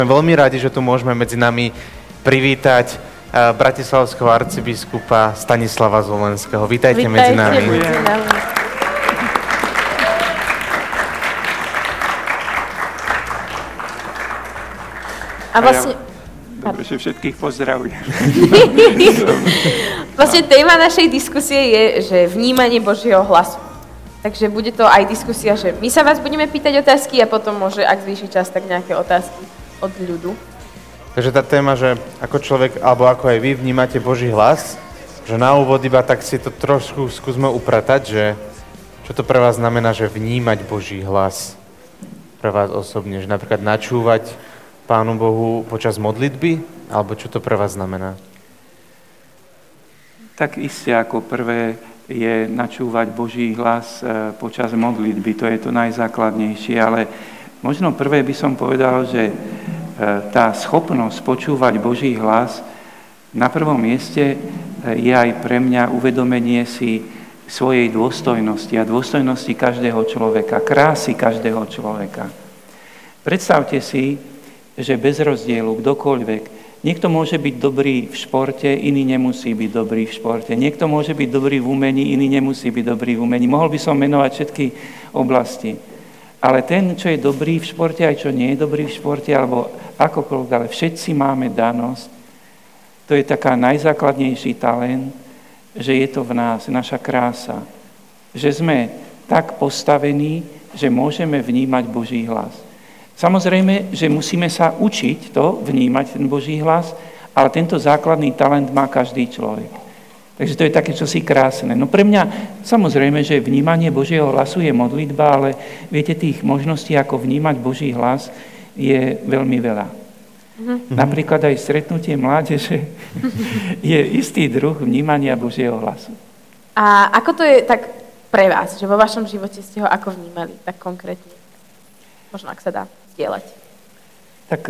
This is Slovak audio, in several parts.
Sme veľmi radi, že tu môžeme medzi nami privítať bratislavského arcibiskupa Stanislava Zvolenského. Vítajte medzi nami. A vlastne... Dobre, že všetkých pozdravujem. Vlastne téma našej diskusie je, že vnímanie Božieho hlasu. Takže bude to aj diskusia, že my sa vás budeme pýtať otázky a potom môže, ak zvýši čas, tak nejaké otázky od ľudu. Takže tá téma, že ako človek, alebo ako aj vy vnímate Boží hlas, že na úvod iba tak si to trošku skúsme upratať, že čo to pre vás znamená, že vnímať Boží hlas pre vás osobne, že napríklad načúvať Pánu Bohu počas modlitby, alebo čo to pre vás znamená? Tak iste ako prvé je načúvať Boží hlas počas modlitby, to je to najzákladnejšie, ale možno prvé by som povedal, že tá schopnosť počúvať Boží hlas na prvom mieste je aj pre mňa uvedomenie si svojej dôstojnosti a dôstojnosti každého človeka, krásy každého človeka. Predstavte si, že bez rozdielu kdokoľvek, niekto môže byť dobrý v športe, iný nemusí byť dobrý v športe. Niekto môže byť dobrý v umení, iný nemusí byť dobrý v umení. Mohol by som menovať všetky oblasti. Ale ten, čo je dobrý v športe, aj čo nie je dobrý v športe, alebo akokoľvek, ale všetci máme danosť. To je taká najzákladnejší talent, že je to v nás, naša krása. Že sme tak postavení, že môžeme vnímať Boží hlas. Samozrejme, že musíme sa učiť to, vnímať ten Boží hlas, ale tento základný talent má každý človek. Takže to je také čosi krásne. No pre mňa, samozrejme, že vnímanie Božieho hlasu je modlitba, ale viete, tých možností, ako vnímať Boží hlas, je veľmi veľa. Napríklad aj stretnutie mládeže je istý druh vnímania Božieho hlasu. A ako to je tak pre vás, že vo vašom živote ste ho ako vnímali, tak konkrétne? Možno, ak sa dá zdieľať. Tak,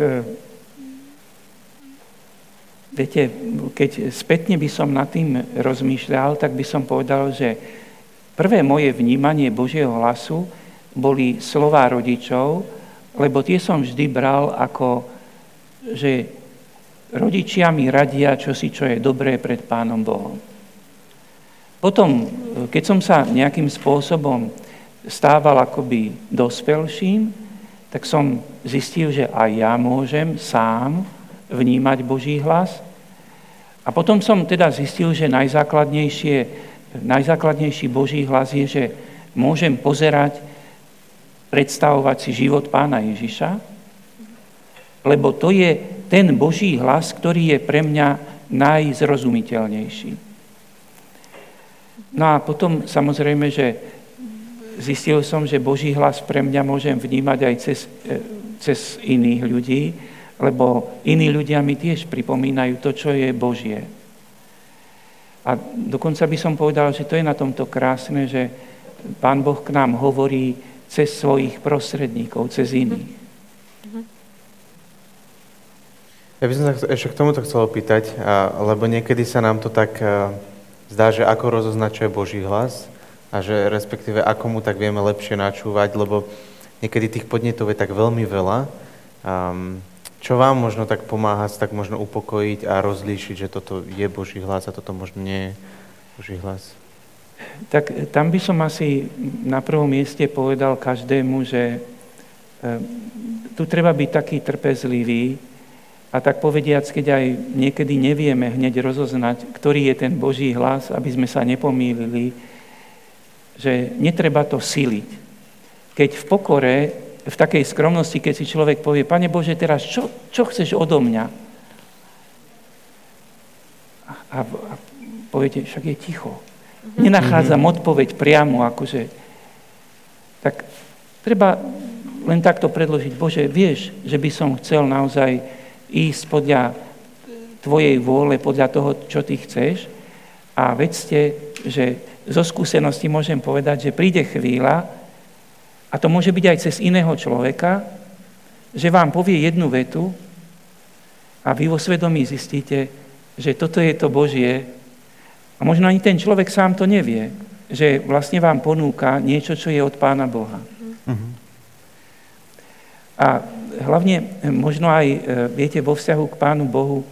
viete, keď spätne by som nad tým rozmýšľal, tak by som povedal, že prvé moje vnímanie Božieho hlasu boli slová rodičov, lebo tie som vždy bral ako, že rodičia mi radia čosi, čo je dobré pred Pánom Bohom. Potom, keď som sa nejakým spôsobom stával akoby dospelším, tak som zistil, že aj ja môžem sám vnímať Boží hlas. A potom som teda zistil, že najzákladnejší Boží hlas je, že môžem pozerať, predstavovať si život Pána Ježiša, lebo to je ten Boží hlas, ktorý je pre mňa najzrozumiteľnejší. No a potom samozrejme, že zistil som, že Boží hlas pre mňa môžem vnímať aj cez iných ľudí, lebo iní ľudia mi tiež pripomínajú to, čo je Božie. A dokonca by som povedal, že to je na tomto krásne, že Pán Boh k nám hovorí cez svojich prostredníkov, cez iných. Ja by som sa ešte k tomuto chcel opýtať, lebo niekedy sa nám to tak zdá, že ako rozoznačuje Boží hlas, a že respektíve ako mu tak vieme lepšie načúvať, lebo niekedy tých podnetov je tak veľmi veľa. Čo vám možno tak pomáha tak možno upokojiť a rozlíšiť, že toto je Boží hlas a toto možno nie je Boží hlas? Tak tam by som asi na prvom mieste povedal každému, že tu treba byť taký trpezlivý a tak povediac, keď aj niekedy nevieme hneď rozoznať, ktorý je ten Boží hlas, aby sme sa nepomýlili, že netreba to siliť. Keď v pokore, v takej skromnosti, keď si človek povie, Pane Bože, teraz čo chceš odo mňa? A poviete, však je ticho. Nenachádzam odpoveď priamo, akože. Tak treba len takto predložiť, Bože, vieš, že by som chcel naozaj ísť podľa tvojej vôle, podľa toho, čo ty chceš. A vedzte, že zo skúsenosti môžem povedať, že príde chvíľa, a to môže byť aj cez iného človeka, že vám povie jednu vetu a vy vo svedomí zistíte, že toto je to Božie. A možno ani ten človek sám to nevie, že vlastne vám ponúka niečo, čo je od Pána Boha. A hlavne možno aj, viete, vo vzťahu k Pánu Bohu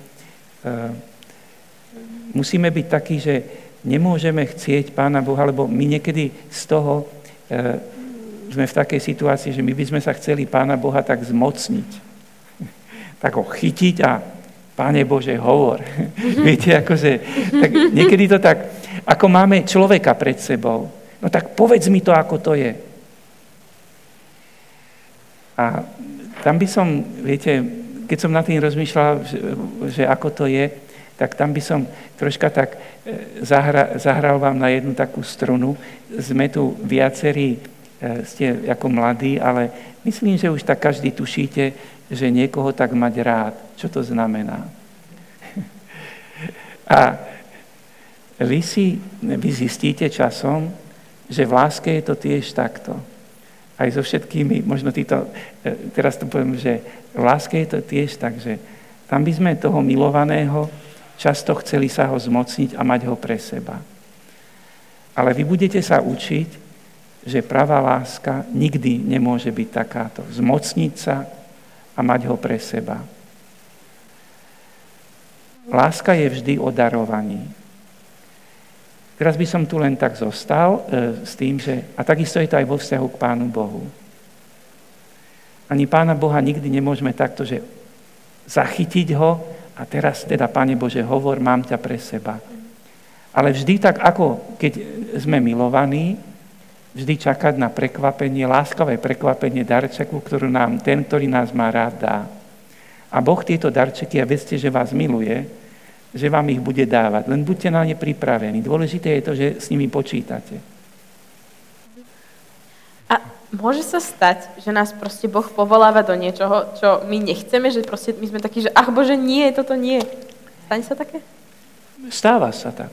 musíme byť takí, že nemôžeme chcieť Pána Boha, lebo my niekedy z toho sme v takej situácii, že my by sme sa chceli Pána Boha tak zmocniť. Tak ho chytiť a Pane Bože, hovor. Viete, akože, tak niekedy to tak, ako máme človeka pred sebou, no tak povedz mi to, ako to je. A tam by som, viete, keď som nad tým rozmýšľal, že ako to je, tak tam by som troška tak zahral vám na jednu takú strunu. Sme tu viacerí, ste ako mladí, ale myslím, že už tak každý tušíte, že niekoho tak mať rád. Čo to znamená? A vy zistíte časom, že v láske je to tiež takto. Aj so všetkými, možno teraz to poviem, že v láske je to tiež tak, že tam by sme toho milovaného často chceli sa ho zmocniť a mať ho pre seba. Ale vy budete sa učiť, že pravá láska nikdy nemôže byť takáto. Zmocniť sa a mať ho pre seba. Láska je vždy o darovaní. Teraz by som tu len tak zostal s tým, že, a takisto je to aj vo vzťahu k Pánu Bohu. Ani Pána Boha nikdy nemôžeme takto, že zachytiť ho a teraz teda, Pane Bože, hovor, mám ťa pre seba. Ale vždy tak, ako keď sme milovaní, vždy čakať na prekvapenie, láskavé prekvapenie darčeku, ktorú nám ten, ktorý nás má rád, dá. A Boh tieto darčeky, a vedzte, že vás miluje, že vám ich bude dávať. Len buďte na ne pripravení. Dôležité je to, že s nimi počítate. A môže sa stať, že nás proste Boh povoláva do niečoho, čo my nechceme, že proste my sme takí, že ach Bože, nie, toto nie. Stane sa také? Stáva sa tak.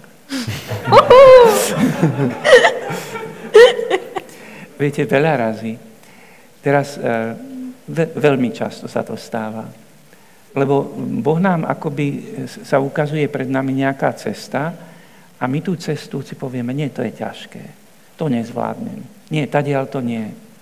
Viete, veľa razy. Teraz veľmi často sa to stáva. Lebo Boh nám akoby sa ukazuje pred nami nejaká cesta a my tú cestu si povieme, nie, to je ťažké, to nezvládnem. Nie, tadiaľ to nie.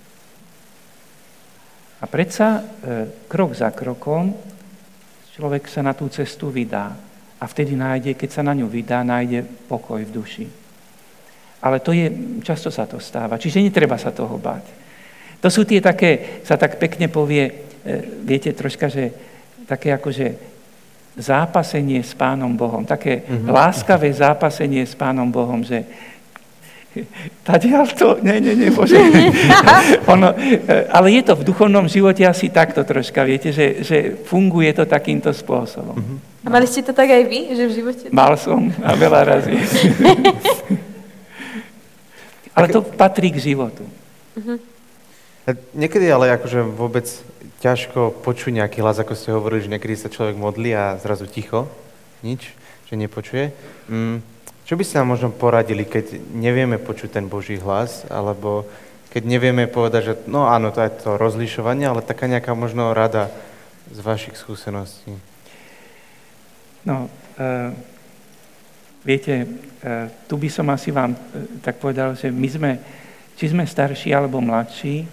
A predsa krok za krokom človek sa na tú cestu vydá a vtedy nájde, keď sa na ňu vydá, nájde pokoj v duši. Ale často sa to stáva, čiže netreba sa toho báť. To sú tie také, sa tak pekne povie, viete, troška, že také akože zápasenie s Pánom Bohom, také láskavé zápasenie s Pánom Bohom, že tadiaľ to, nie, Bože. Ale je to v duchovnom živote asi takto troška, viete, že funguje to takýmto spôsobom. A mali ste to tak aj vy, že v živote? Mal som a veľa razy. Ale to patrí k životu. Niekedy ale akože vôbec ťažko počuť nejaký hlas, ako ste hovorili, že niekedy sa človek modlí a zrazu ticho, nič, že nepočuje. Čo by ste nám možno poradili, keď nevieme počuť ten Boží hlas, alebo keď nevieme povedať, že no áno, to je to rozlišovanie, ale taká nejaká možno rada z vašich skúseností? No, viete, tu by som asi vám tak povedal, že my sme, či sme starší alebo mladší,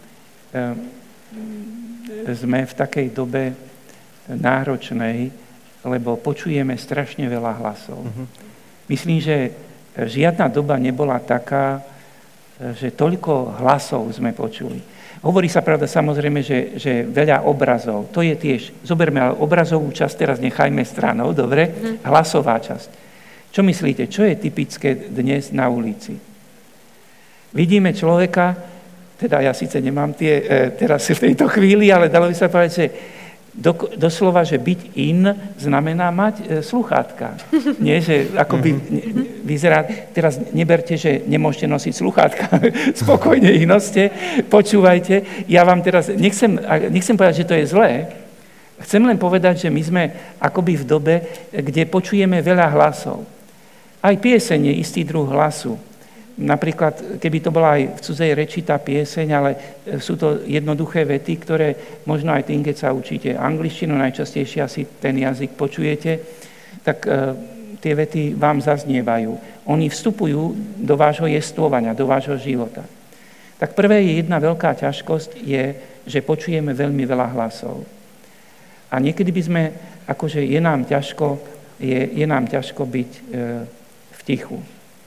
sme v takej dobe náročnej, lebo počujeme strašne veľa hlasov. Myslím, že žiadna doba nebola taká, že toľko hlasov sme počuli. Hovorí sa, pravda, samozrejme, že veľa obrazov. To je tiež, zoberme, ale obrazovú časť teraz nechajme stranou, dobre? Hlasová časť. Čo myslíte, čo je typické dnes na ulici? Vidíme človeka, teda ja síce nemám teraz v tejto chvíli, ale dalo by sa povedať, že doslova, že byť in znamená mať sluchátka. Nie, že akoby vyzerá, teraz neberte, že nemôžete nosiť sluchátka, spokojne ich noste, počúvajte. Ja vám teraz, nechcem povedať, že to je zlé, chcem len povedať, že my sme akoby v dobe, kde počujeme veľa hlasov. Aj pieseň je istý druh hlasu. Napríklad, keby to bola aj v cudzej reči tá pieseň, ale sú to jednoduché vety, ktoré možno aj tým, keď sa učíte angličtinu, najčastejšie asi ten jazyk počujete, tak tie vety vám zaznievajú. Oni vstupujú do vášho jestvovania, do vášho života. Tak prvé je jedna veľká ťažkosť, je že počujeme veľmi veľa hlasov. A niekedy by sme, akože je nám ťažko byť v tichu.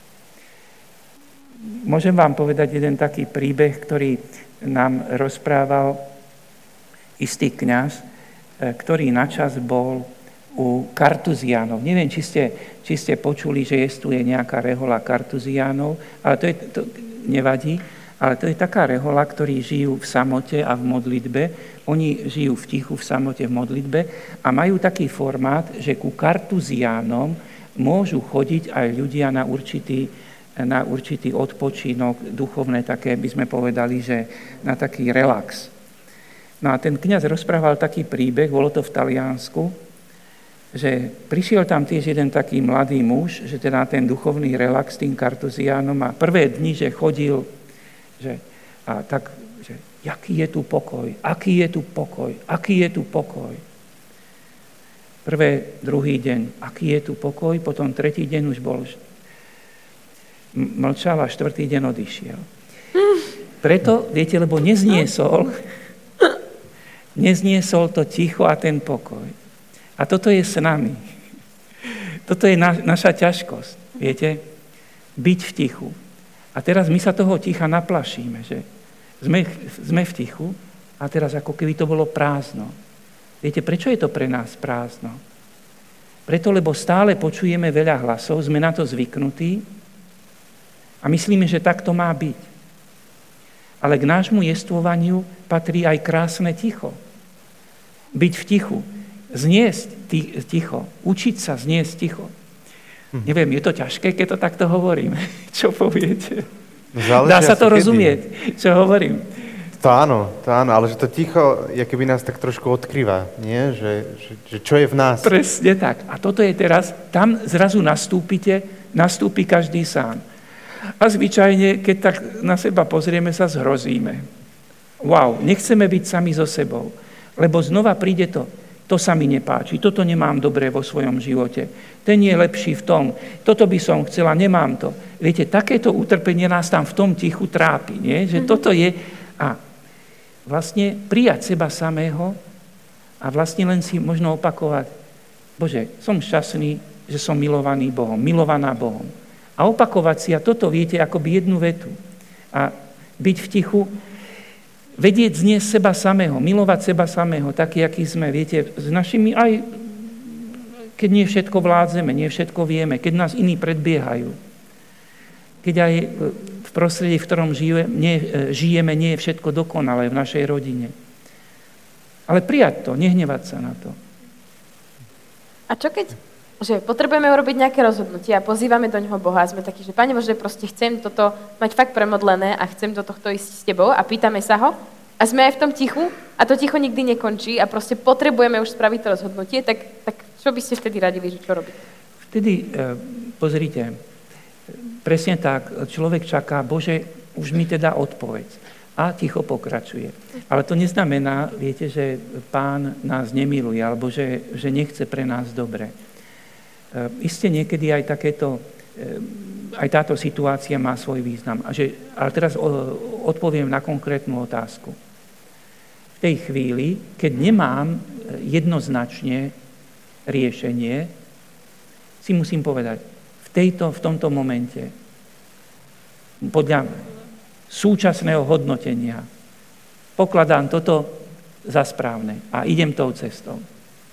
Môžem vám povedať jeden taký príbeh, ktorý nám rozprával istý kňaz, ktorý načas bol u Kartuziánov. Neviem, či ste počuli, že je nejaká rehoľa Kartuziánov, ale to nevadí, ale to je taká rehoľa, ktorí žijú v samote a v modlitbe. Oni žijú v tichu, v samote, v modlitbe a majú taký formát, že ku Kartuziánom môžu chodiť aj ľudia na určitý odpočinok, duchovné také, by sme povedali, že na taký relax. No a ten kňaz rozprával taký príbeh, bolo to v Taliansku, že prišiel tam tiež jeden taký mladý muž, že teda ten duchovný relax tým Kartuziánom a prvé dni, že chodil, že aký je tu pokoj, aký je tu pokoj, aký je tu pokoj. Druhý deň, aký je tu pokoj, potom tretí deň už bol mlčal a štvrtý deň odišiel. Preto, viete, lebo nezniesol to ticho a ten pokoj. A toto je s nami. Toto je naša ťažkosť, viete, byť v tichu. A teraz my sa toho ticha naplašíme, že sme v tichu a teraz ako keby to bolo prázdno. Viete, prečo je to pre nás prázdno? Preto, lebo stále počujeme veľa hlasov, sme na to zvyknutí a myslíme, že tak to má byť. Ale k nášmu jestvovaniu patrí aj krásne ticho. Byť v tichu, zniesť ticho, učiť sa zniesť ticho. Neviem, je to ťažké, keď to takto hovoríme. Čo poviete? Dá sa to rozumieť, čo hovorím. To áno, ale že to ticho, keby nás tak trošku odkrýva, nie? Že čo je v nás. Presne tak. A toto je teraz, tam zrazu nastúpi každý sám. A zvyčajne, keď tak na seba pozrieme, sa zhrozíme. Wow, nechceme byť sami so sebou, lebo znova príde to sa mi nepáči, toto nemám dobre vo svojom živote, ten je lepší v tom, toto by som chcela, nemám to. Viete, takéto utrpenie nás tam v tom tichu trápi, nie? Že toto je a vlastne prijať seba samého a vlastne len si možno opakovať, Bože, som šťastný, že som milovaný Bohom, milovaná Bohom. A opakovať si, a toto viete, akoby jednu vetu. A byť v tichu, vedieť zniesť seba samého, milovať seba samého, taký, aký sme, viete, s našimi aj, keď nie všetko vládzeme, nie všetko vieme, keď nás iní predbiehajú. Keď aj v prostredí, v ktorom žijeme, nie je všetko dokonalé v našej rodine. Ale prijať to, nehnevať sa na to. A čo keď, že potrebujeme urobiť nejaké rozhodnutie a pozývame do ňoho Boha a sme takí, že Pane Bože, proste chcem toto mať fakt premodlené a chcem do tohto ísť s Tebou a pýtame sa ho a sme aj v tom tichu a to ticho nikdy nekončí a proste potrebujeme už spraviť to rozhodnutie, tak čo by ste vtedy radili, že čo robiť? Vtedy, pozrite, presne tak, človek čaká, Bože, už mi teda odpovedz. A ticho pokračuje. Ale to neznamená, viete, že Pán nás nemiluje, alebo že nechce pre nás dobre. Isté niekedy aj aj táto situácia má svoj význam. Ale teraz odpoviem na konkrétnu otázku. V tej chvíli, keď nemám jednoznačne riešenie, si musím povedať, v tomto momente, podľa súčasného hodnotenia, pokladám toto za správne a idem tou cestou.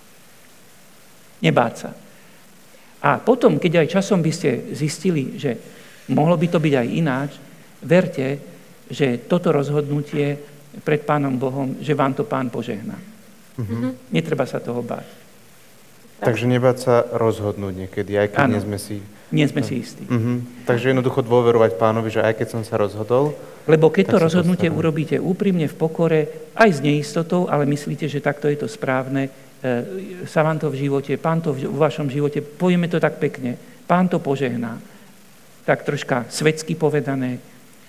Nebáť sa. A potom, keď aj časom by ste zistili, že mohlo by to byť aj ináč, verte, že toto rozhodnutie pred Pánom Bohom, že vám to Pán požehná. Mm-hmm. Netreba sa toho báť. Takže nebáť sa rozhodnúť niekedy, aj keď nie sme si istí. Mm-hmm. Takže jednoducho dôverovať Pánovi, že aj keď som sa rozhodol... Lebo keď to rozhodnutie urobíte úprimne v pokore, aj s neistotou, ale myslíte, že takto je to správne, sa vám to v živote, Pán to v vašom živote, povieme to tak pekne, Pán to požehná. Tak troška svetsky povedané,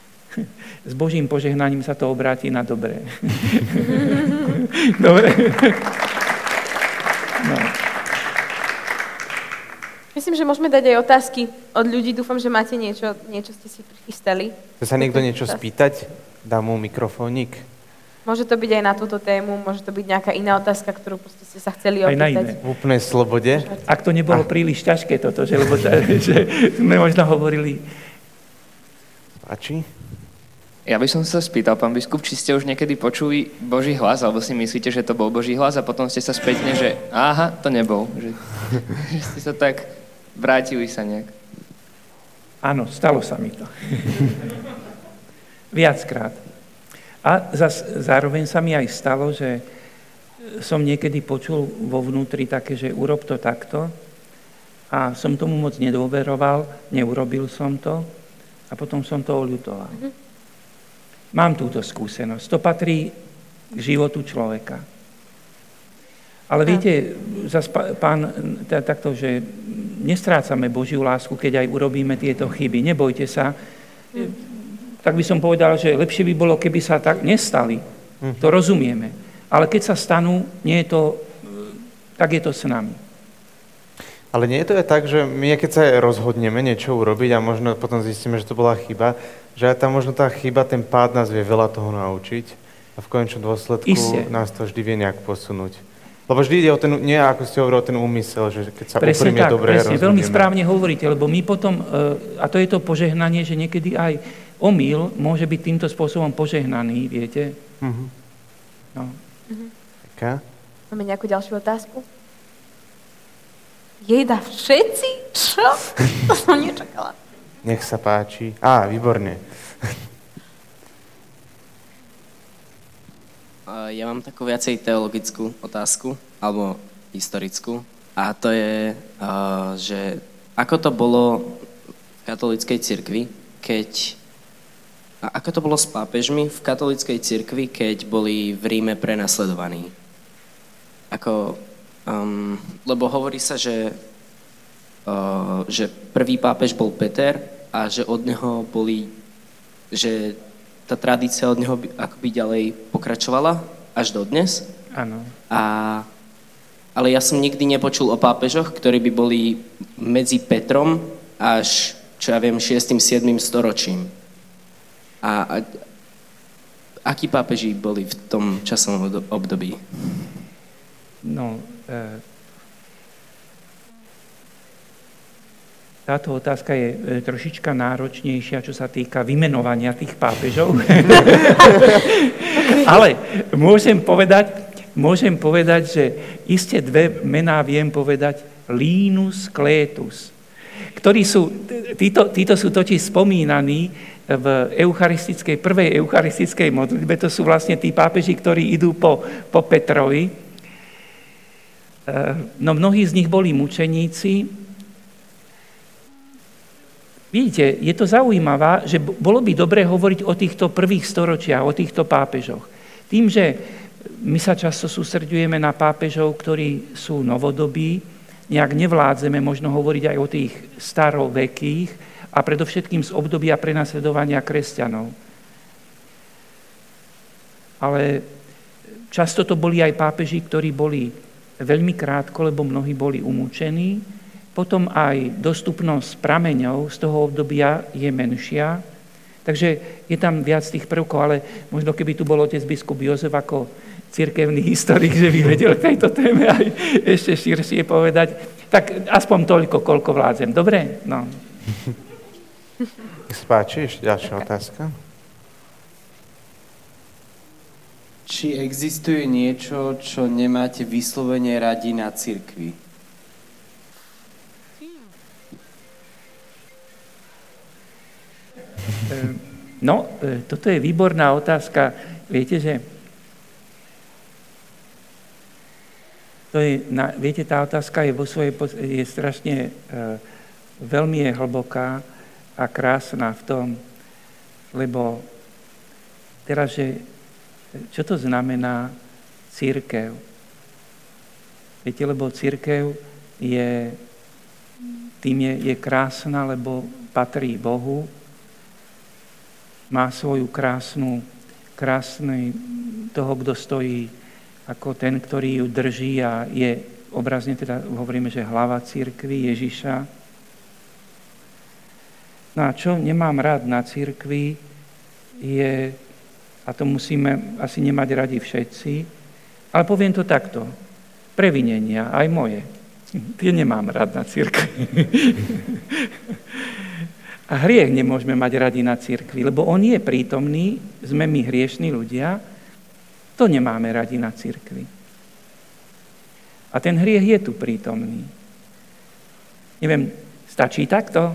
s Božím požehnaním sa to obráti na dobré. Dobre? No. Myslím, že môžeme dať aj otázky od ľudí. Dúfam, že máte niečo ste si prichystali. Chce sa niekto niečo spýtať? Dám mu mikrofónik. Môže to byť aj na túto tému, môže to byť nejaká iná otázka, ktorú proste ste sa chceli Aj na opýtať. iné. V úplnej slobode. Ak to nebolo príliš ťažké toto, že, lebo že sme možno hovorili... Páči? Ja by som sa spýtal, pán biskup, či ste už niekedy počuli Boží hlas, alebo si myslíte, že to bol Boží hlas a potom ste sa spätne, že aha, to nebol. Že ste sa tak vrátili sa nejak. Áno, stalo sa mi to. Viackrát. A zároveň sa mi aj stalo, že som niekedy počul vo vnútri také, že urob to takto a som tomu moc nedôveroval, neurobil som to a potom som to oľutoval. Mám túto skúsenosť. To patrí k životu človeka. Ale viete, pán, takto, že nestrácame Božiu lásku, keď aj urobíme tieto chyby. Nebojte sa. Tak by som povedal, že lepšie by bolo, keby sa tak nestali. To rozumieme. Ale keď sa stanú, nie je to, tak je to s nami. Ale nie je to aj tak, že my keď sa rozhodneme niečo urobiť a možno potom zistíme, že to bola chyba, že aj tam možno tá chyba, ten pád nás vie veľa toho naučiť a v konečnom dôsledku nás to vždy vie nejak posunúť. Lebo vždy ide o ten, nie ako ste hovorili, o ten úmysel, že keď sa úprimne dobre rozhodneme. Veľmi správne hovoríte, lebo my potom, a to je to požehnanie, že niekedy aj omyl môže byť týmto spôsobom požehnaný, viete? No. Máme nejakú ďalšiu otázku? Jejda, všetci? Čo? To som nečakala. Nech sa páči. Výborne. Ja mám takú viacej teologickú otázku, alebo historickú. A to je, že ako to bolo v katolíckej cirkvi, ako to bolo s pápežmi v katolíckej cirkvi, keď boli v Ríme prenasledovaní. Lebo hovorí sa, že prvý pápež bol Peter a že od neho že tá tradícia od neho akoby ďalej pokračovala až do dnes. Áno. Ale ja som nikdy nepočul o pápežoch, ktorí by boli medzi Petrom až, čo ja viem, 6. 7. storočím. A akí pápeži boli v tom časovom období? No, táto otázka je trošička náročnejšia, čo sa týka vymenovania tých pápežov. Ale môžem povedať, že iste dve mená viem povedať. Linus Cletus, ktorí títo sú totiž spomínaní v prvej eucharistickej modlitbe. To sú vlastne tí pápeži, ktorí idú po Petrovi. No mnohí z nich boli mučeníci. Vidíte, je to zaujímavé, že bolo by dobre hovoriť o týchto prvých storočiach, o týchto pápežoch. Tým, že my sa často sústreďujeme na pápežov, ktorí sú novodobí, nejak nevládzeme možno hovoriť aj o tých starovekých a predovšetkým z obdobia prenasledovania kresťanov. Ale často to boli aj pápeži, ktorí boli veľmi krátko, lebo mnohí boli umúčení. Potom aj dostupnosť prameňov z toho obdobia je menšia. Takže je tam viac tých prvkov, ale možno keby tu bol otec biskup Jozef ako cirkevný historik, že by vedel k tejto téme aj ešte širšie povedať. Tak aspoň toľko, koľko vládzem. Dobre? No. Nech sa páči, ešte ďalšia otázka. Či existuje niečo, čo nemáte vyslovene radi na cirkvi? No, toto je výborná otázka. Viete, že viete, tá otázka je je strašne veľmi hlboká a krásna v tom, lebo teraz, že čo to znamená cirkev? Viete, lebo cirkev je krásna, lebo patrí Bohu, má svoju krásny toho, kto stojí ako ten, ktorý ju drží a je obrazne, teda hovoríme, že hlava cirkvi Ježiša. No a čo nemám rád na cirkvi je, a to musíme asi nemať radi všetci, ale poviem to takto, previnenia, aj moje. Tie nemám rád na cirkvi. A hriech nemôžeme mať radi na cirkvi, lebo on je prítomný, sme my hriešní ľudia, to nemáme radi na cirkvi. A ten hriech je tu prítomný. Neviem, stačí takto?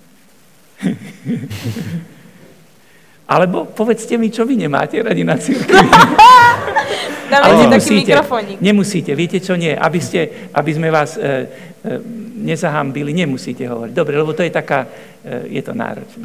Alebo povedzte mi, čo vy nemáte radi na cirkvi. Dáme taký mikrofónik. Nemusíte, viete čo nie, aby sme vás nezahambili, nemusíte hovoriť. Dobre, lebo to je taká, je to náročné.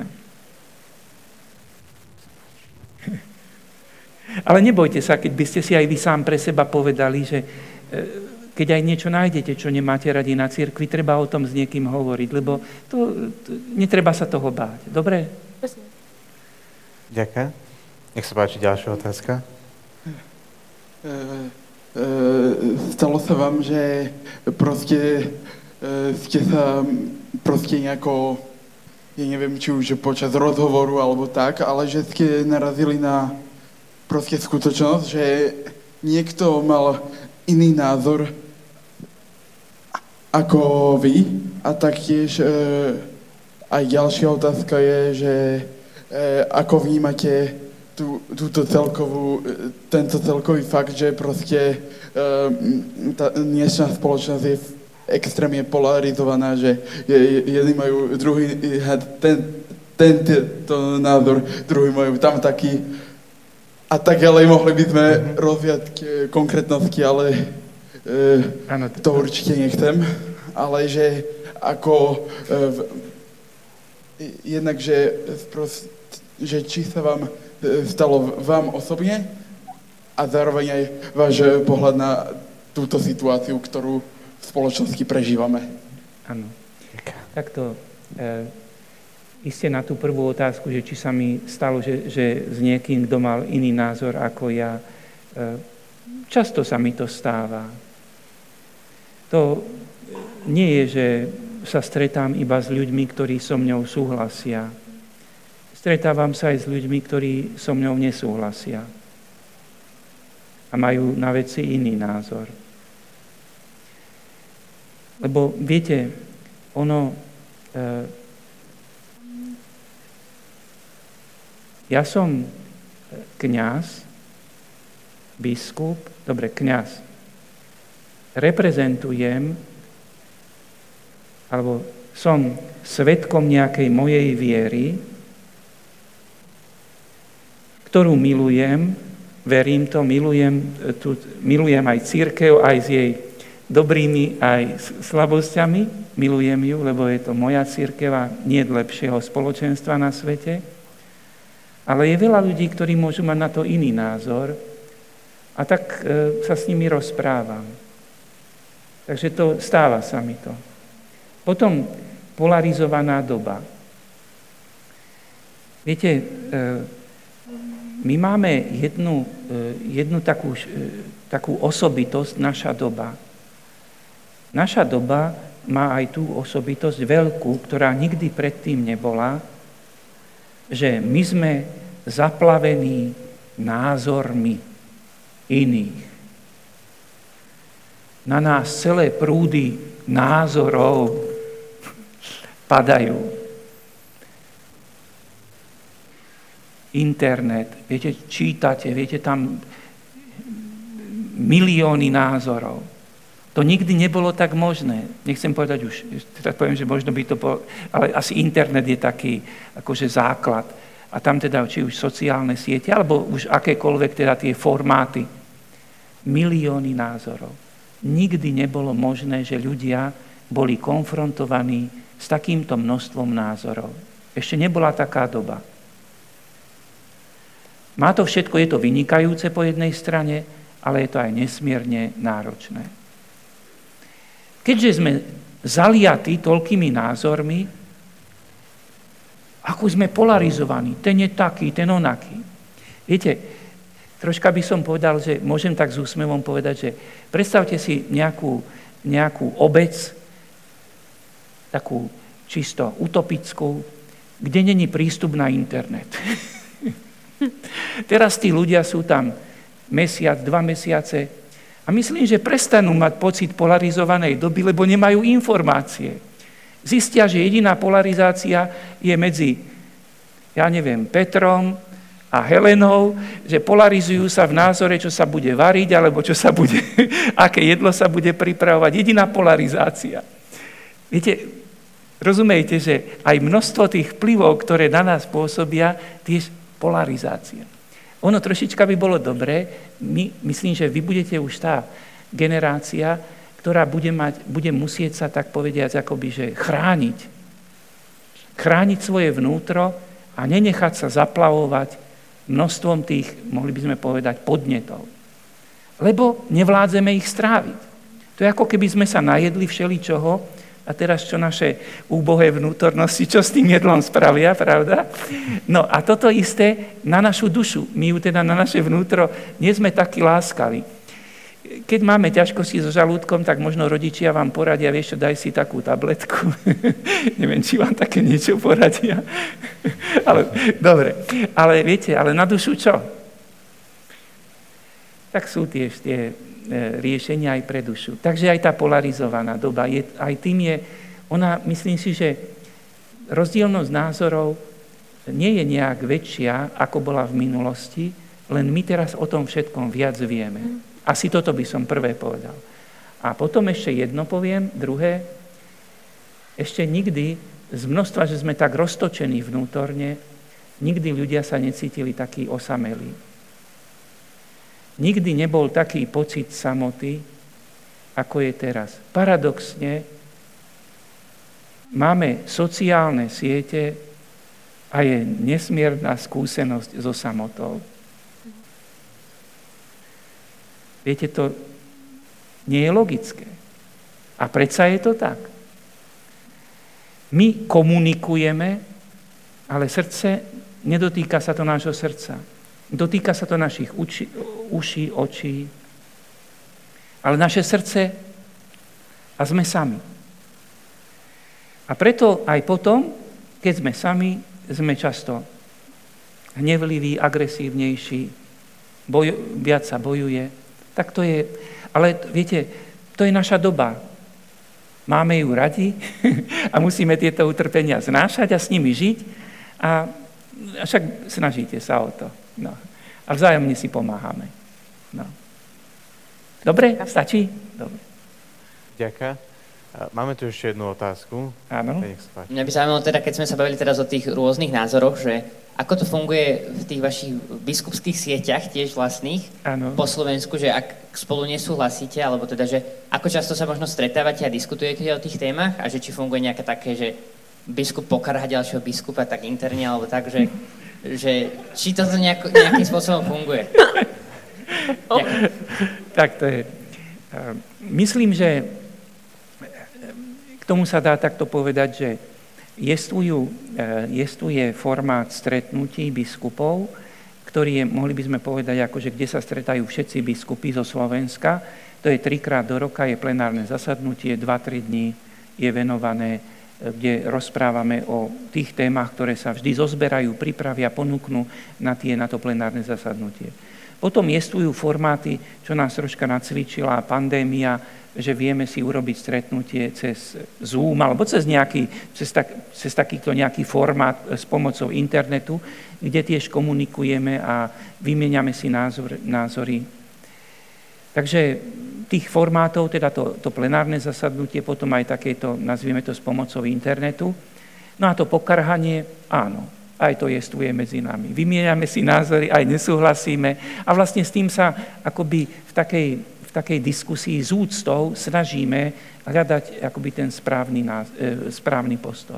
Ale nebojte sa, keď by ste si aj vy sám pre seba povedali, že keď aj niečo nájdete, čo nemáte radi na cirkvi, treba o tom s niekým hovoriť, lebo netreba sa toho báť. Dobre? Ďakujem. Nech sa páči ďalšia otázka. Stalo sa vám, že proste ste sa proste nejako, ja neviem, či už počas rozhovoru alebo tak, ale že ste narazili na proste skutočnosť, že niekto mal iný názor ako vy a taktiež aj ďalšia otázka je, že ako vnímate tento celkový fakt, že proste tá dnešná spoločnosť je extrémne polarizovaná, že jedni majú druhý tento názor, druhý majú tam taký a tak ďalej, mohli by sme rozviať konkrétnosti, ale to určite nechcem, ale že ako jednak, že či sa vám stalo vám osobne a zároveň aj váš pohľad na túto situáciu, ktorú v spoločnosti prežívame. Áno. Takto, iste na tú prvú otázku, že či sa mi stalo, že s niekým, kto mal iný názor ako ja, často sa mi to stáva. To nie je, že sa stretám iba s ľuďmi, ktorí so mňou súhlasia. Stretávam sa aj s ľuďmi, ktorí so mňou nesúhlasia a majú na veci iný názor. Lebo viete, ja som kňaz, biskup, kňaz. Reprezentujem, alebo som svedkom nejakej mojej viery, ktorú milujem, verím to, milujem aj cirkev, aj s jej dobrými, aj slabosťami, milujem ju, lebo je to moja cirkev a nie je lepšieho spoločenstva na svete. Ale je veľa ľudí, ktorí môžu mať na to iný názor a tak sa s nimi rozprávam. Takže to stáva sa mi to. Potom polarizovaná doba. Viete, my máme jednu takú osobitosť, naša doba. Naša doba má aj tú osobitosť veľkú, ktorá nikdy predtým nebola, že my sme zaplavení názormi iných. Na nás celé prúdy názorov padajú. Internet, viete, čítate, viete, tam milióny názorov. To nikdy nebolo tak možné. Nechcem povedať už, tak poviem, že možno by to bolo, ale asi internet je taký akože základ. A tam teda, či už sociálne siete, alebo už akékoľvek teda tie formáty. Milióny názorov. Nikdy nebolo možné, že ľudia boli konfrontovaní s takýmto množstvom názorov. Ešte nebola taká doba. Má to všetko, je to vynikajúce po jednej strane, ale je to aj nesmierne náročné. Keďže sme zaliatí toľkými názormi, ako sme polarizovaní, ten je taký, ten onaký. Viete, troška by som povedal, že môžem tak s úsmevom povedať, že predstavte si nejakú obec, takú čisto utopickú, kde není prístup na internet. Teraz tí ľudia sú tam mesiac, 2 mesiace a myslím, že prestanú mať pocit polarizovanej doby, lebo nemajú informácie. Zistia, že jediná polarizácia je medzi, Petrom a Helenou, že polarizujú sa v názore, čo sa bude variť, alebo aké jedlo sa bude pripravovať. Jediná polarizácia. Viete, rozumiete, že aj množstvo tých vplyvov, ktoré na nás pôsobia, tiež polarizácia. Ono trošička by bolo dobré, myslím, že vy budete už tá generácia, ktorá bude musieť sa, tak povediať, akoby, že chrániť. Chrániť svoje vnútro a nenechať sa zaplavovať množstvom tých, mohli by sme povedať, podnetov. Lebo nevládzeme ich stráviť. To je ako keby sme sa najedli všeličoho a teraz čo naše úbohé vnútornosti, čo s tým jedlom spravia, pravda? No a toto isté na našu dušu. My ju teda na naše vnútro nie sme takí láskaví. Keď máme ťažkosti so žalúdkom, tak možno rodičia vám poradia, vieš čo, daj si takú tabletku. Neviem, či vám také niečo poradia. Ale, dobre, ale viete, ale na dušu čo? Tak sú tiež tie riešenia aj pre dušu. Takže aj tá polarizovaná doba, aj tým je, ona, myslím si, že rozdielnosť názorov nie je nejak väčšia, ako bola v minulosti, len my teraz o tom všetkom viac vieme. Asi toto by som prvé povedal. A potom ešte jedno poviem, druhé, ešte nikdy z množstva, že sme tak roztočení vnútorne, nikdy ľudia sa necítili takí osamelí. Nikdy nebol taký pocit samoty, ako je teraz. Paradoxne, máme sociálne siete a je nesmierna skúsenosť so samotou. Viete, to nie je logické. A predsa je to tak. My komunikujeme, ale srdce, nedotýka sa to nášho srdca. Dotýka sa to našich uší, očí, ale naše srdce a sme sami. A preto aj potom, keď sme sami, sme často hnevliví, agresívnejší, viac sa bojuje. Tak to je, ale viete, to je naša doba. Máme ju radi a musíme tieto utrpenia znášať a s nimi žiť a však snažíte sa o to. No. A vzájomne si pomáhame. No. Dobre, stačí? Dobre. Ďakujem. Máme tu ešte jednu otázku. Áno. Mňa by zaujímalo teda, keď sme sa bavili teraz o tých rôznych názoroch, že ako to funguje v tých vašich biskupských sieťach, tiež vlastných, po Slovensku, že ak spolu nesúhlasíte, alebo teda, že ako často sa možno stretávate a diskutujete o tých témach a že či funguje nejaké také, že biskup pokarhá ďalšieho biskupa tak interne, alebo tak, že či toto nejakým spôsobom funguje. Tak to je. Myslím, že k tomu sa dá takto povedať, že jestvuje formát stretnutí biskupov, ktorý je, mohli by sme povedať, akože kde sa stretajú všetci biskupy zo Slovenska. To je 3-krát do roka, je plenárne zasadnutie, 2-3 dní je venované, kde rozprávame o tých témach, ktoré sa vždy zozberajú, pripravia, ponúknú na to plenárne zasadnutie. Potom jestvujú formáty, čo nás troška nacvičila pandémia, že vieme si urobiť stretnutie cez Zoom alebo cez takýto nejaký formát s pomocou internetu, kde tiež komunikujeme a vymieňame si názory. Takže tých formátov, teda to plenárne zasadnutie, potom aj takéto, nazvieme to s pomocou internetu. No a to pokarhanie, áno, aj to jestvuje medzi nami. Vymieňame si názory, aj nesúhlasíme a vlastne s tým sa akoby v takej diskusii s úctou snažíme hľadať akoby ten správny postoj.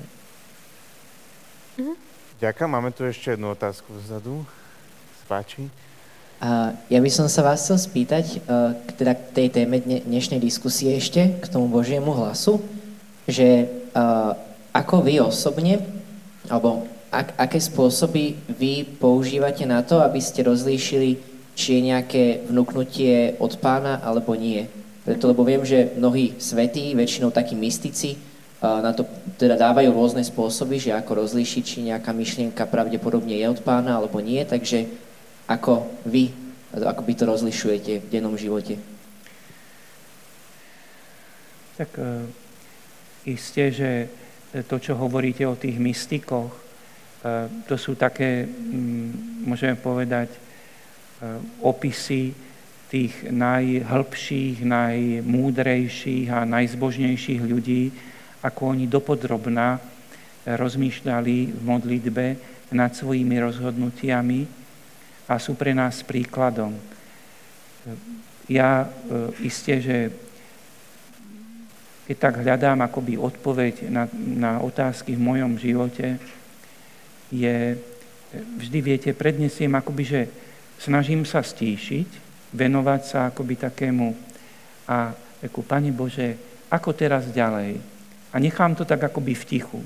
Ďakujem, máme tu ešte jednu otázku vzadu. Spáči. Ja by som sa vás chcel spýtať teda k tej téme dnešnej diskusie ešte, k tomu Božiemu hlasu, že ako vy osobne, alebo aké spôsoby vy používate na to, aby ste rozlíšili, či je nejaké vnúknutie od Pána, alebo nie. Preto, lebo viem, že mnohí svätí, väčšinou takí mystici, na to teda dávajú rôzne spôsoby, že ako rozlíšiť, či nejaká myšlienka pravdepodobne je od Pána alebo nie, takže ako vy to rozlišujete v dennom živote? Tak isté, že to, čo hovoríte o tých mystikoch, to sú také, môžeme povedať, opisy tých najhlbších, najmúdrejších a najzbožnejších ľudí, ako oni dopodrobná rozmýšľali v modlitbe nad svojimi rozhodnutiami a sú pre nás príkladom. Ja isté, že keď tak hľadám akoby odpoveď na otázky v mojom živote, je vždy, viete, prednesiem akoby, že snažím sa stíšiť, venovať sa akoby takému a takú, Pane Bože, ako teraz ďalej? A nechám to tak akoby v tichu.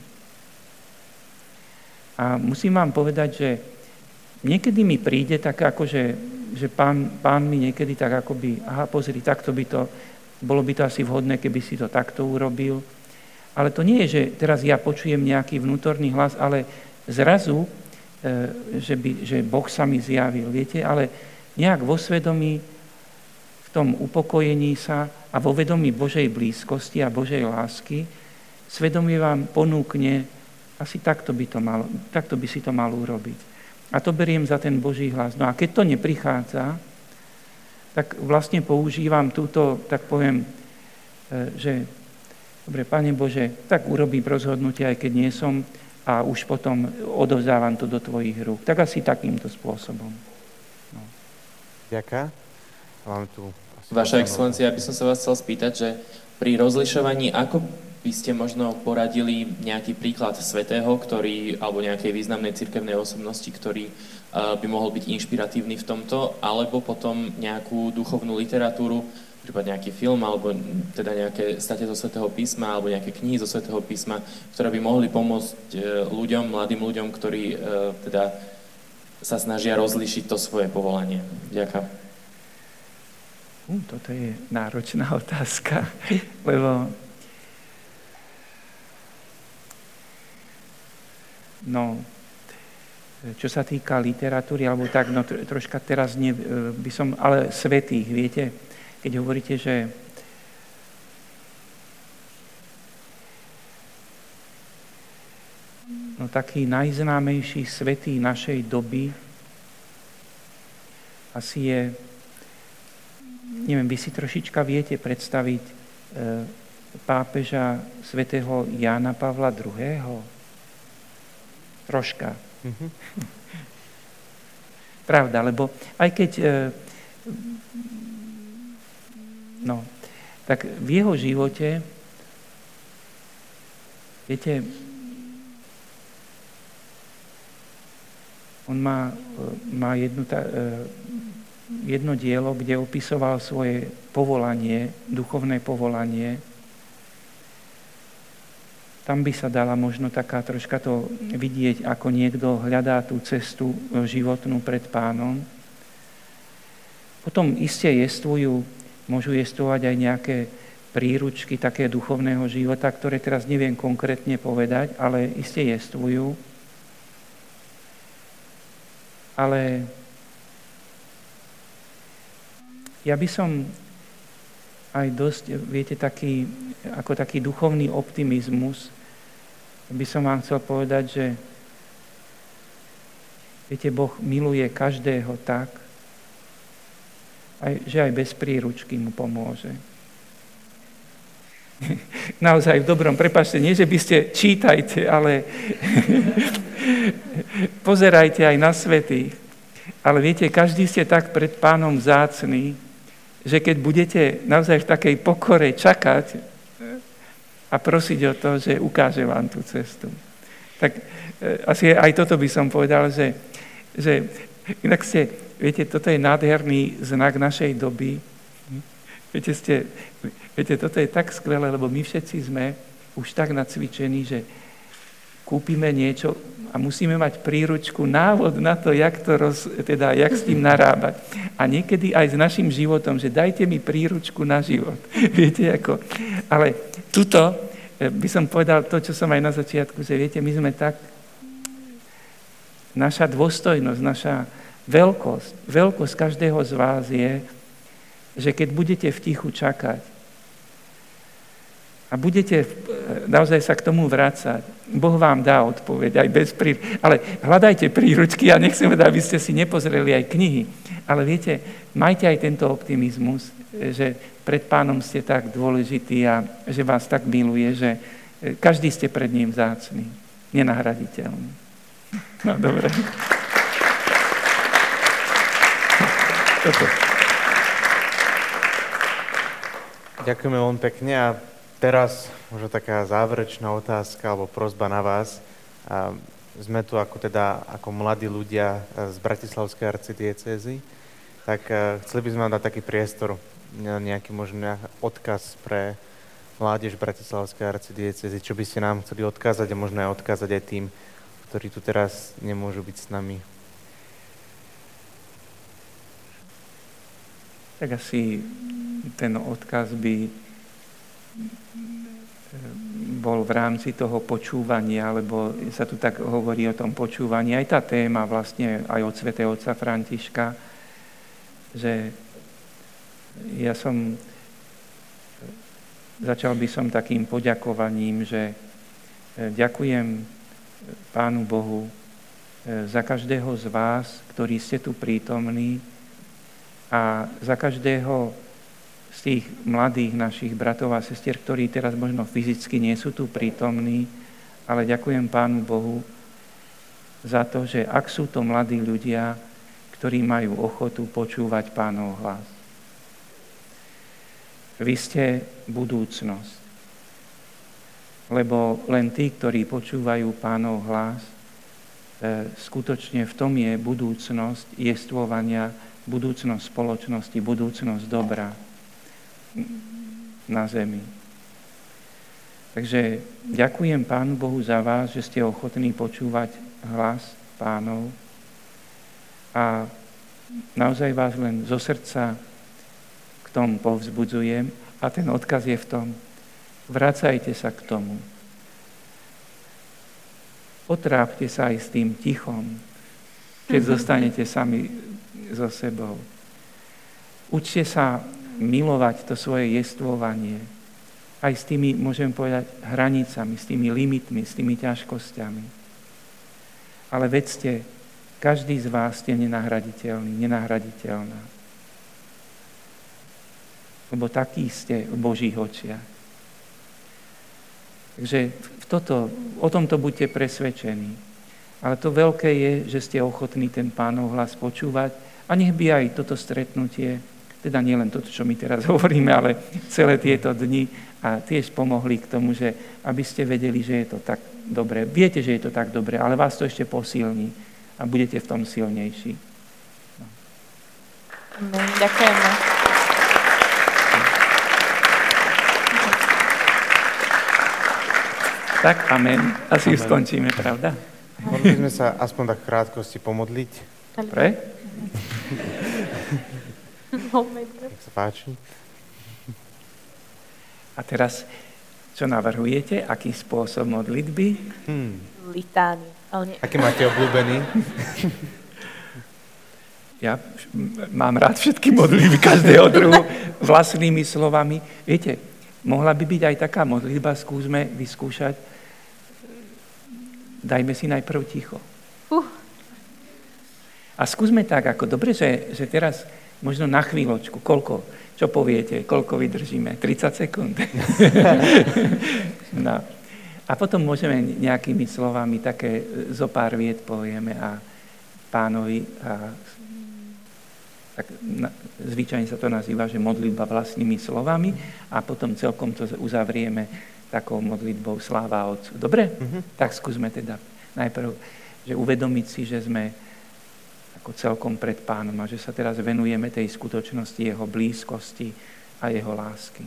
A musím vám povedať, že niekedy mi príde tak akože, že pán mi niekedy tak akoby, pozri, takto by to, bolo by to asi vhodné, keby si to takto urobil. Ale to nie je, že teraz ja počujem nejaký vnútorný hlas, ale zrazu, že Boh sa mi zjavil, viete, ale nejak vo svedomí, v tom upokojení sa a vo vedomí Božej blízkosti a Božej lásky, svedomie vám ponúkne, asi takto by si to mal urobiť. A to beriem za ten Boží hlas. No a keď to neprichádza, tak vlastne používam túto, tak poviem, že dobre, Pane Bože, tak urobím rozhodnutie, aj keď nie som, a už potom odovzdávam to do tvojich rúk. Tak asi takýmto spôsobom. No. Ďakujem. Mám tu... Vaša excelencia, ja by som sa vás chcel spýtať, že pri rozlišovaní, ako by ste možno poradili nejaký príklad svätého, alebo nejakej významnej cirkevnej osobnosti, ktorý by mohol byť inšpiratívny v tomto, alebo potom nejakú duchovnú literatúru, prípadne nejaký film, alebo teda nejaké state zo Svätého písma, alebo nejaké knihy zo Svätého písma, ktoré by mohli pomôcť mladým ľuďom, ktorí teda sa snažia rozlíšiť to svoje povolanie. Ďakujem. Toto je náročná otázka, lebo čo sa týka literatúry, alebo tak, troška teraz by som, ale svätých, viete, keď hovoríte, že taký najznámejší svätý našej doby asi je, neviem, vy si trošička viete predstaviť pápeža svätého Jána Pavla II. Troška. Mm-hmm. Pravda, lebo aj keď tak v jeho živote, viete, on má jedno dielo, kde opisoval svoje povolanie, duchovné povolanie. Tam by sa dala možno taká troška to vidieť, ako niekto hľadá tú cestu životnú pred Pánom. Potom iste môžu jestvovať aj nejaké príručky také duchovného života, ktoré teraz neviem konkrétne povedať, ale iste jestvujú. Ale ja by som aj dosť, viete, taký duchovný optimizmus, by som vám chcel povedať, že viete, Boh miluje každého tak, že aj bez príručky mu pomôže. Naozaj v dobrom, prepáčte, nie, že by ste čítajte, ale pozerajte aj na svätých. Ale viete, každý ste tak pred Pánom vzácni, že keď budete naozaj v takej pokore čakať a prosiť o to, že ukáže vám tú cestu. Tak asi aj toto by som povedal, že inak viete, toto je nádherný znak našej doby. Viete, toto je tak skvelé, lebo my všetci sme už tak nacvičení, že kúpime niečo a musíme mať príručku, návod na to, jak s tým narábať. A niekedy aj s našim životom, že dajte mi príručku na život. Viete, ako... Ale tuto by som povedal to, čo som aj na začiatku, že viete, my sme tak, naša dôstojnosť, naša veľkosť každého z vás je, že keď budete v tichu čakať a budete naozaj sa k tomu vrácať, Boh vám dá odpoveď aj bez ale hľadajte príručky a nechcem, aby ste si nepozreli aj knihy. Ale viete, majte aj tento optimizmus, že pred Pánom ste tak dôležití a že vás tak miluje, že každý ste pred ním vzácni, nenahraditeľný. No, dobre. Toto. Ďakujeme veľmi pekne a teraz možno taká záverečná otázka alebo prosba na vás. Sme tu ako mladí ľudia z Bratislavskej arcidiecézy, tak chceli by sme vám dať taký priestor, nejaký možno odkaz pre mládež Bratislavskej arcidiecézy, čo by ste nám chceli odkázať a možno aj odkázať aj tým, ktorí tu teraz nemôžu byť s nami. Tak asi ten odkaz by bol v rámci toho počúvania, lebo sa tu tak hovorí o tom počúvaní. Aj tá téma vlastne aj od svätého otca Františka, že začal by som takým poďakovaním, že ďakujem Pánu Bohu za každého z vás, ktorí ste tu prítomní, a za každého z tých mladých našich bratov a sestier, ktorí teraz možno fyzicky nie sú tu prítomní, ale ďakujem Pánu Bohu za to, že ak sú to mladí ľudia, ktorí majú ochotu počúvať Pánov hlas. Vy ste budúcnosť, lebo len tí, ktorí počúvajú Pánov hlas, skutočne v tom je budúcnosť jestvovania, budúcnosť spoločnosti, budúcnosť dobra na zemi. Takže ďakujem Pánu Bohu za vás, že ste ochotní počúvať hlas Pánov a naozaj vás len zo srdca k tomu povzbudzujem a ten odkaz je v tom, vracajte sa k tomu. Otrápte sa aj s tým tichom, keď zostanete sami so sebou. Učte sa milovať to svoje jestvovanie aj s tými, môžem povedať, hranicami, s tými limitmi, s tými ťažkosťami. Ale vedzte, každý z vás ste nenahraditeľný, nenahraditeľná. Lebo takí ste v Božích očiach. Takže o tomto buďte presvedčení. Ale to veľké je, že ste ochotní ten Pánov hlas počúvať a nech by aj toto stretnutie, teda nie len toto, čo my teraz hovoríme, ale celé tieto dni a tiež pomohli k tomu, že aby ste vedeli, že je to tak dobre. Viete, že je to tak dobre, ale vás to ešte posilní a budete v tom silnejší. No. Ďakujeme. Tak, amen. Asi už skončíme, pravda? Mohli by sme sa aspoň tak krátkosti pomodliť. Pre? Nech sa páči. A teraz, čo navrhujete? Aký spôsob modlitby? Litány. Aký máte obľúbený? Ja mám rád všetky modlitby každého druhu vlastnými slovami. Viete, mohla by byť aj taká modlitba, skúsme vyskúšať. Dajme si najprv ticho. A skúsme tak, ako dobre, že teraz možno na chvíľočku, čo poviete, koľko vydržíme? 30 sekúnd. No. A potom môžeme nejakými slovami také zo pár viet povieme a Pánovi, tak zvyčajne sa to nazýva, že modlitba vlastnými slovami a potom celkom to uzavrieme takou modlitbou sláva Otcu. Dobre? Tak skúsme teda najprv, že uvedomiť si, že sme ako celkom pred Pánom a že sa teraz venujeme tej skutočnosti jeho blízkosti a jeho lásky.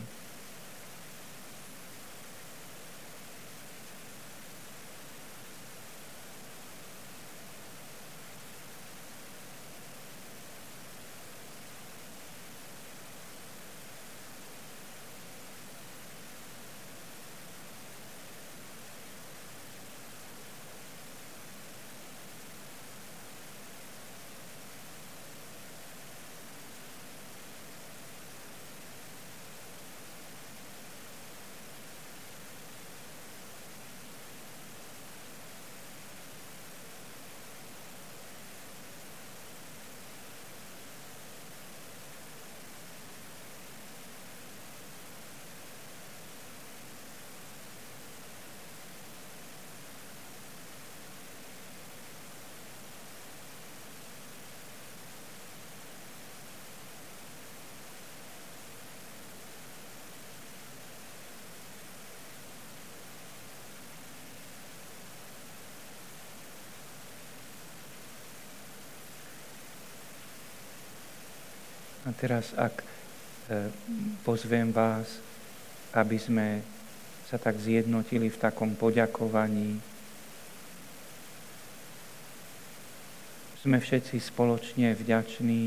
A teraz, ak pozvem vás, aby sme sa tak zjednotili v takom poďakovaní, sme všetci spoločne vďační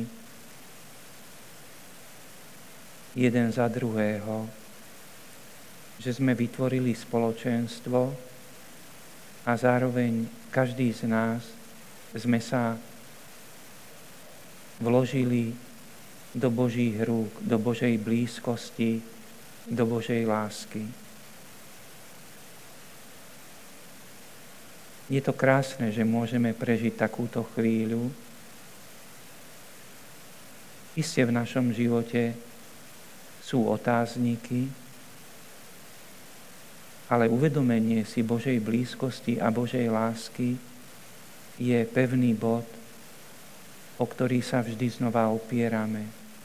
jeden za druhého, že sme vytvorili spoločenstvo a zároveň každý z nás sme sa vložili do Božích rúk, do Božej blízkosti, do Božej lásky. Je to krásne, že môžeme prežiť takúto chvíľu. Isté v našom živote sú otázniky, ale uvedomenie si Božej blízkosti a Božej lásky je pevný bod, o ktorý sa vždy znova opierame.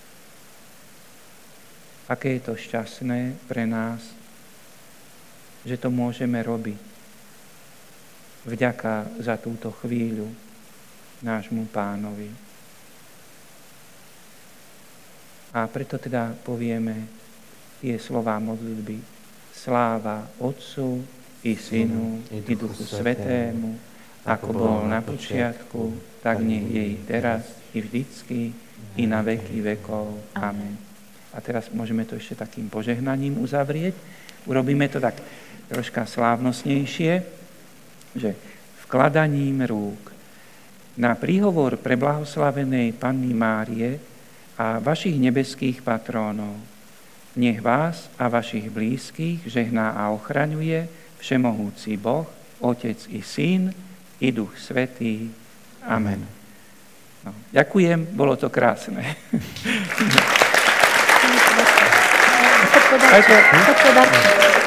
Aké je to šťastné pre nás, že to môžeme robiť. Vďaka za túto chvíľu nášmu Pánovi. A preto teda povieme tie slová modlitby. Sláva Otcu i Synu i Duchu Svätému, ako bol na počiatku, tak nech je i teraz, i vždycky, i na veky vekov. Amen. A teraz môžeme to ešte takým požehnaním uzavrieť. Urobíme to tak troška slávnostnejšie, že vkladaním rúk na príhovor preblahoslavenej Panny Márie a vašich nebeských patrónov. Nech vás a vašich blízkych žehná a ochraňuje všemohúci Boh, Otec i Syn i Duch Svätý. Amen. No, ďakujem, bolo to krásne. Poď podať.